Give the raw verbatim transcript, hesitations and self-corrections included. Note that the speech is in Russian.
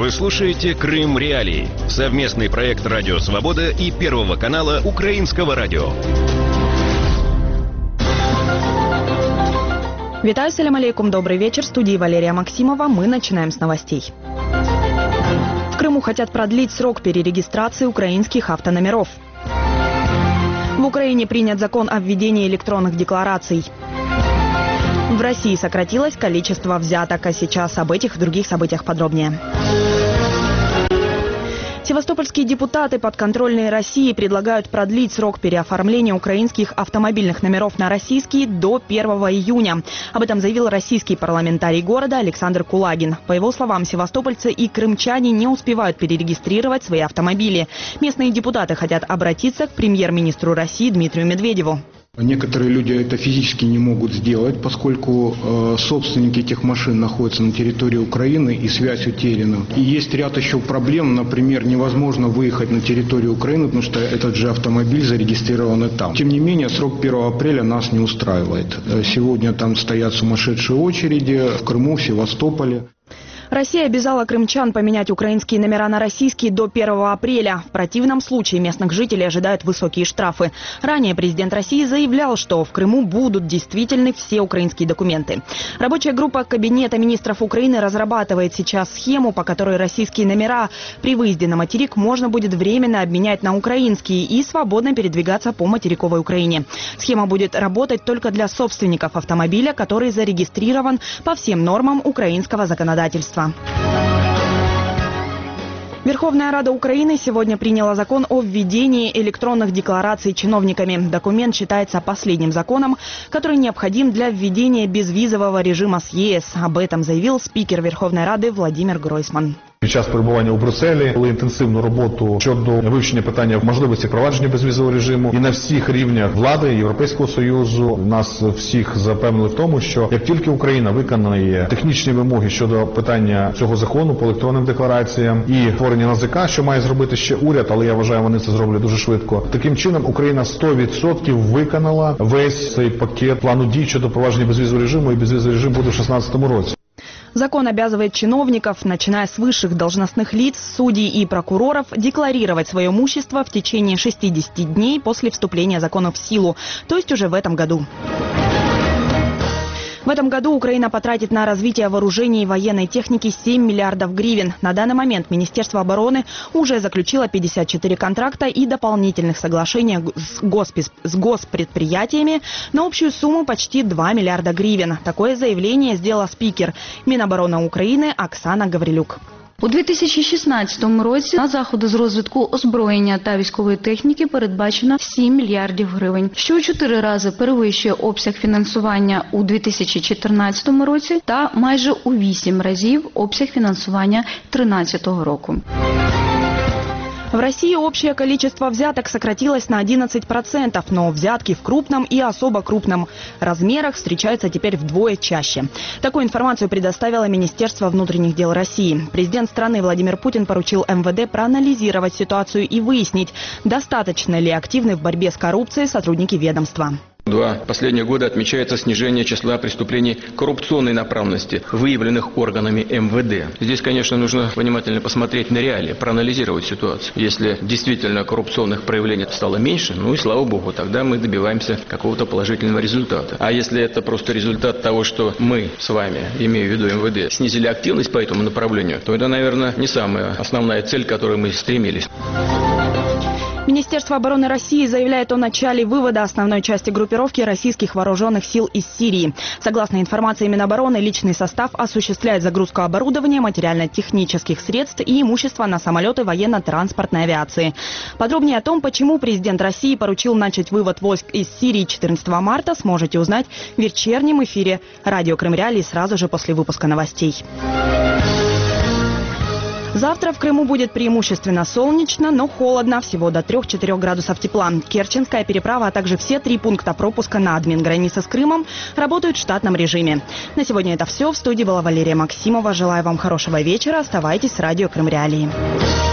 Вы слушаете «Крым Реалии» – совместный проект «Радио Свобода» и Первого канала Украинского радио. Витаю, салям алейкум, добрый вечер. В студии Валерия Максимова. Мы начинаем с новостей. В Крыму хотят продлить срок перерегистрации украинских автономеров. В Украине принят закон о введении электронных деклараций. В России сократилось количество взяток, а сейчас об этих и других событиях подробнее. Севастопольские депутаты, подконтрольные России, предлагают продлить срок переоформления украинских автомобильных номеров на российские до первого июня. Об этом заявил российский парламентарий города Александр Кулагин. По его словам, севастопольцы и крымчане не успевают перерегистрировать свои автомобили. Местные депутаты хотят обратиться к премьер-министру России Дмитрию Медведеву. Некоторые люди это физически не могут сделать, поскольку э, собственники этих машин находятся на территории Украины и связь утеряна. И есть ряд еще проблем, например, невозможно выехать на территорию Украины, потому что этот же автомобиль зарегистрирован там. Тем не менее, срок первого апреля нас не устраивает. Сегодня там стоят сумасшедшие очереди в Крыму, в Севастополе. Россия обязала крымчан поменять украинские номера на российские до первого апреля. В противном случае местных жителей ожидают высокие штрафы. Ранее президент России заявлял, что в Крыму будут действительны все украинские документы. Рабочая группа Кабинета министров Украины разрабатывает сейчас схему, по которой российские номера при выезде на материк можно будет временно обменять на украинские и свободно передвигаться по материковой Украине. Схема будет работать только для собственников автомобиля, который зарегистрирован по всем нормам украинского законодательства. Верховная Рада Украины сегодня приняла закон о введении электронных деклараций чиновниками. Документ считается последним законом, который необходим для введения безвизового режима с ЕС. Об этом заявил спикер Верховной Рады Владимир Гройсман. Під час перебування у Брюсселі вели інтенсивну роботу щодо вивчення питання можливості впровадження безвізового режиму. І на всіх рівнях влади Європейського Союзу нас всіх запевнили в тому, що як тільки Україна виконає технічні вимоги щодо питання цього закону по електронним деклараціям і створення НАЗК, що має зробити ще уряд, але я вважаю, вони це зроблять дуже швидко. Таким чином Україна сто відсотків виконала весь цей пакет плану дій щодо впровадження безвізового режиму, і безвізовий режим буде в двадцять шістнадцятому році. Закон обязывает чиновников, начиная с высших должностных лиц, судей и прокуроров, декларировать свое имущество в течение шестидесяти дней после вступления закона в силу, то есть уже в этом году. В этом году Украина потратит на развитие вооружений и военной техники семь миллиардов гривен. На данный момент Министерство обороны уже заключило пятьдесят четыре контракта и дополнительных соглашений с, госпис, с госпредприятиями на общую сумму почти два миллиарда гривен. Такое заявление сделала спикер Міноборони України Оксана Гаврилюк. У дві тисячі шістнадцятому році на заходи з розвитку озброєння та військової техніки передбачено сім мільярдів гривень, що у чотири рази перевищує обсяг фінансування у дві тисячі чотирнадцятому році та майже у вісім разів обсяг фінансування дві тисячі тринадцятого року. В России общее количество взяток сократилось на одиннадцать процентов, но взятки в крупном и особо крупном размерах встречаются теперь вдвое чаще. Такую информацию предоставило Министерство внутренних дел России. Президент страны Владимир Путин поручил эм вэ дэ проанализировать ситуацию и выяснить, достаточно ли активны в борьбе с коррупцией сотрудники ведомства. Два последние года отмечается снижение числа преступлений коррупционной направленности, выявленных органами эм вэ дэ. Здесь, конечно, нужно внимательно посмотреть на реалии, проанализировать ситуацию. Если действительно коррупционных проявлений стало меньше, ну и слава богу, тогда мы добиваемся какого-то положительного результата. А если это просто результат того, что мы с вами, имею в виду эм вэ дэ, снизили активность по этому направлению, то это, наверное, не самая основная цель, к которой мы стремились. Министерство обороны России заявляет о начале вывода основной части группировки российских вооруженных сил из Сирии. Согласно информации Минобороны, личный состав осуществляет загрузку оборудования, материально-технических средств и имущества на самолеты военно-транспортной авиации. Подробнее о том, почему президент России поручил начать вывод войск из Сирии четырнадцатого марта, сможете узнать в вечернем эфире радио Крым Реалии сразу же после выпуска новостей. Завтра в Крыму будет преимущественно солнечно, но холодно, всего до трёх-четырёх градусов тепла. Керченская переправа, а также все три пункта пропуска на админ-границе с Крымом работают в штатном режиме. На сегодня это все. В студии была Валерия Максимова. Желаю вам хорошего вечера. Оставайтесь с радио Крым Реалии.